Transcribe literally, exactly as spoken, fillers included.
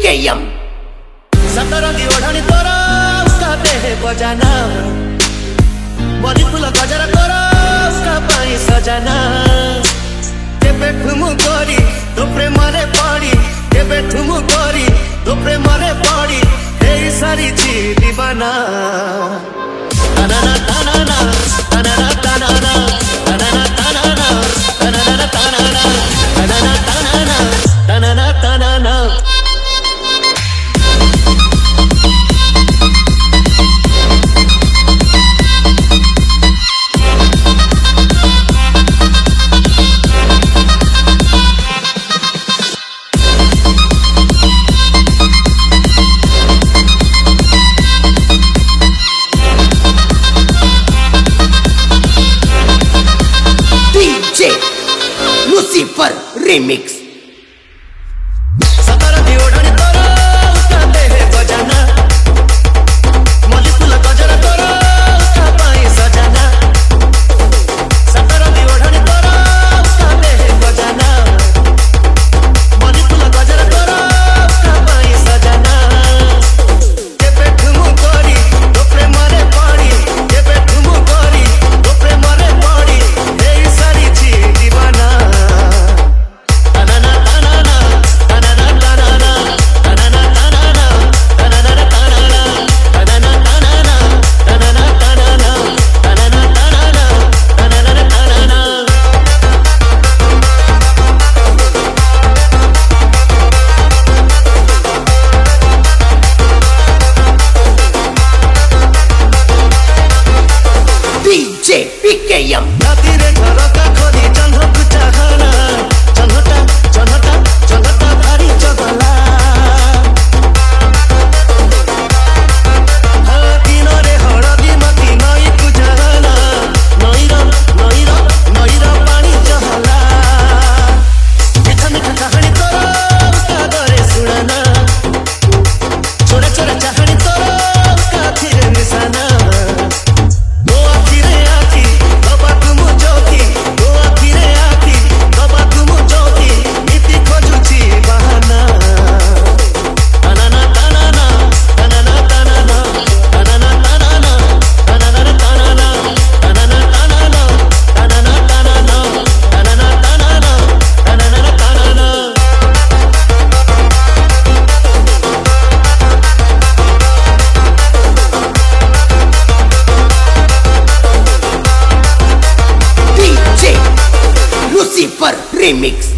केयम सतरंगी ओढ़नी तोरा उसका देह बजाना मरी फूल गजरा तोरा उसका पाई सजाना केबे ठुमु करी तो प्रेम रे पड़ी केबे ठुमु करी तो प्रेम रे पड़ी हे सारी ची दीवाना तनाना तनाना तनाना तनाना तनाना तनाना तनाना तनाना तनाना तनाना तनाना तनाना Lucifer Remix सतरंगी ओढ़नी तोरा उसका देह बजाना मली फूल गजरा तोरा उसका पाई सजाना सतरंगी ओढ़नी तोरा उसका देह बजाना मली फूल गजरा तोरा उसका पाई सजाना केबे ठुमु करी तो प्रेम रे पड़ी केबे ठुमु करी तो प्रेम रे पड़ी हे सारी ची दीवाना P.K.M. रातिरे घर का खोदी चंद्र चाहना चंद्रटा चंद्रटा चंद्रटा भारी चगला तीनरे हळदी मती नई पूजना नईर नईर नईर पानी चहला मीठा मीठा कहानी तोरा उसका दरे सुनाना छोरा छोरा चाहनी तोरा उसका थिरे निशाना Lucifer Remix